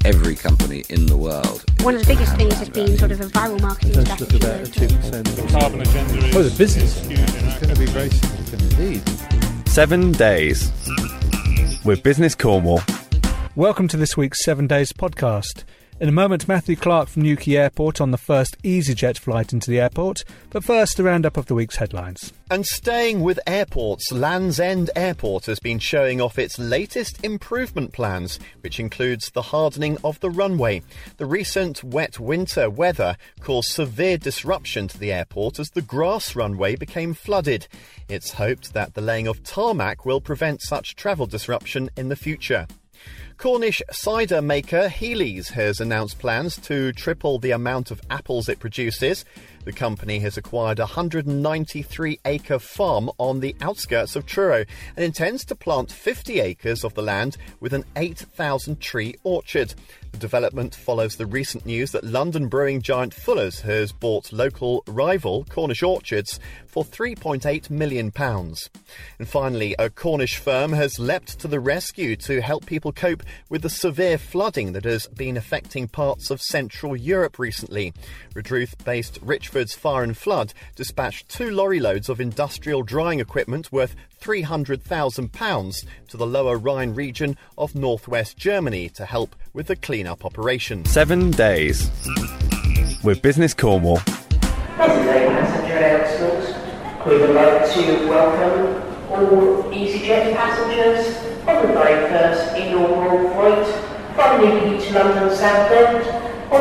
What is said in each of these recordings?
every company in the world. One of the biggest things has been sort of a viral marketing strategy. About a 2% carbon agenda. The business is going to be very significant indeed. 7 days with Business Cornwall. Welcome to this week's 7 Days podcast. In a moment, Matthew Clark from Newquay Airport on the first EasyJet flight into the airport. But first, a roundup of the week's headlines. And staying with airports, Land's End Airport has been showing off its latest improvement plans, which includes the hardening of the runway. The recent wet winter weather caused severe disruption to the airport as the grass runway became flooded. It's hoped that the laying of tarmac will prevent such travel disruption in the future. Cornish cider maker Healy's has announced plans to triple the amount of apples it produces. The company has acquired a 193-acre farm on the outskirts of Truro and intends to plant 50 acres of the land with an 8,000-tree orchard. The development follows the recent news that London brewing giant Fuller's has bought local rival Cornish Orchards for £3.8 million. And finally, a Cornish firm has leapt to the rescue to help people cope with the severe flooding that has been affecting parts of Central Europe recently. Redruth-based Richford's Fire and Flood dispatched 2 lorry loads of industrial drying equipment worth £300,000 to the Lower Rhine region of northwest Germany to help with the clean-up operation. 7 days with Business Cornwall. Present-day passenger announcement. We would like to welcome all EasyJet passengers on the very first inaugural flight from Newquay to London Southend on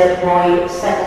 EZY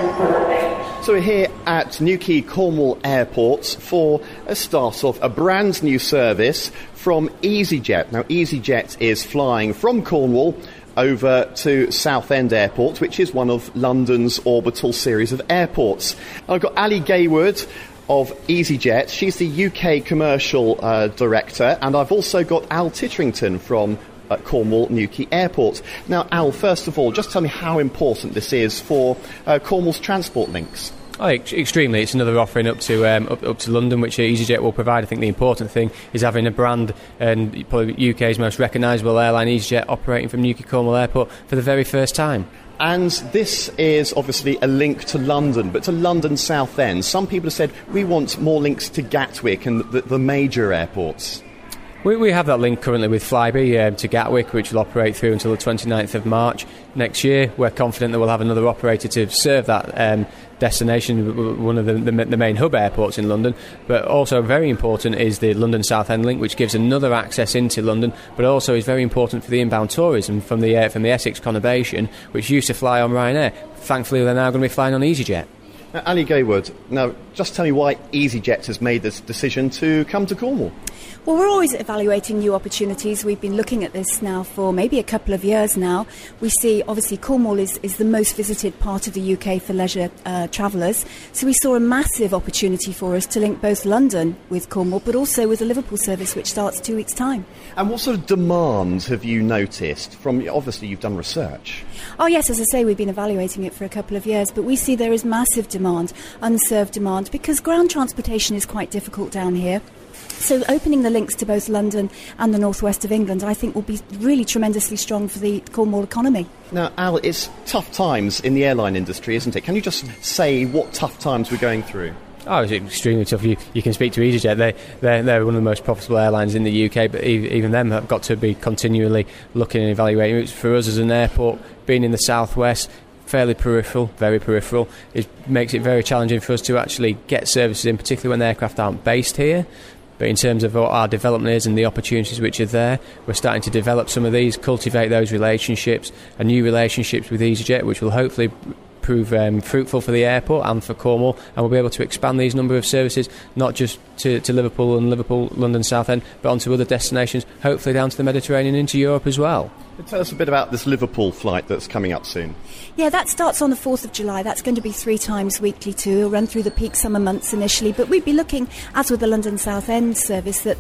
748. So we're here at Newquay Cornwall Airport for a start of a brand new service from EasyJet. Now, EasyJet is flying from Cornwall over to Southend Airport, which is one of London's orbital series of airports. I've got Ali Gaywood of EasyJet. She's the UK commercial director, and I've also got Al Titterington from Cornwall Newquay Airport. Now, Al, first of all, just tell me how important this is for Cornwall's transport links. Oh, extremely. It's another offering up to London, which EasyJet will provide. I think the important thing is having a brand, and probably UK's most recognisable airline, EasyJet, operating from Newquay Cornwall Airport for the very first time. And this is obviously a link to London, but to London Southend. Some people have said we want more links to Gatwick and the major airports. We have that link currently with Flybe to Gatwick, which will operate through until the 29th of March next year. We're confident that we'll have another operator to serve that destination, one of the main hub airports in London. But also very important is the London Southend link, which gives another access into London, but also is very important for the inbound tourism from the Essex conurbation, which used to fly on Ryanair. Thankfully, they're now going to be flying on EasyJet. Now, Ali Gaywood, now just tell me why EasyJet has made this decision to come to Cornwall. Well, we're always evaluating new opportunities. We've been looking at this now for maybe a couple of years now. We see, obviously, Cornwall is the most visited part of the UK for leisure travellers. So we saw a massive opportunity for us to link both London with Cornwall, but also with the Liverpool service, which starts 2 weeks' time. And what sort of demand have you noticed from, obviously, you've done research? Oh, yes, as I say, we've been evaluating it for a couple of years, but we see there is massive demand, unserved demand, because ground transportation is quite difficult down here. So opening the links to both London and the northwest of England, I think, will be really tremendously strong for the Cornwall economy. Now, Al, it's tough times in the airline industry, isn't it? Can you just say what tough times we're going through? Oh, it's extremely tough. You can speak to EasyJet. They're one of the most profitable airlines in the UK, but even them have got to be continually looking and evaluating. For us as an airport, being in the southwest, fairly peripheral, very peripheral, it makes it very challenging for us to actually get services in, particularly when the aircraft aren't based here. But in terms of what our development is and the opportunities which are there, we're starting to develop some of these, cultivate those relationships, and new relationships with EasyJet, which will hopefully prove fruitful for the airport and for Cornwall, and we'll be able to expand these number of services, not just to Liverpool and London Southend, but onto other destinations, hopefully down to the Mediterranean, into Europe as well. Tell us a bit about this Liverpool flight that's coming up soon. Yeah, that starts on the 4th of July. That's going to be 3 times weekly too. It'll run through the peak summer months initially, but we'd be looking, as with the London Southend service, that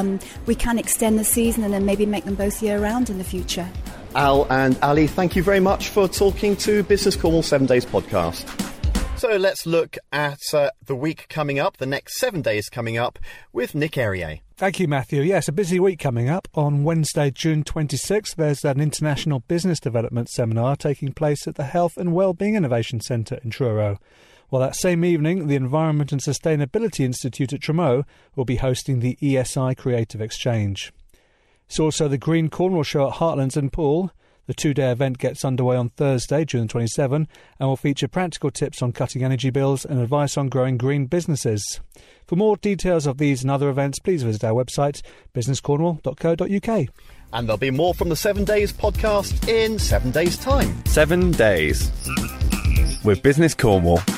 we can extend the season and then maybe make them both year-round in the future. Al and Ali, thank you very much for talking to Business Cornwall 7 Days podcast. So let's look at the week coming up, the next 7 days coming up, with Nick Errier. Thank you, Matthew. Yes, a busy week coming up. On Wednesday, June 26th, there's an International Business Development Seminar taking place at the Health and Wellbeing Innovation Centre in Truro. While that same evening, the Environment and Sustainability Institute at Tremo will be hosting the ESI Creative Exchange. It's also the Green Cornwall Show at Heartlands and Poole. The two-day event gets underway on Thursday, June 27, and will feature practical tips on cutting energy bills and advice on growing green businesses. For more details of these and other events, please visit our website, businesscornwall.co.uk. And there'll be more from the 7 Days podcast in 7 days' time. 7 days with Business Cornwall.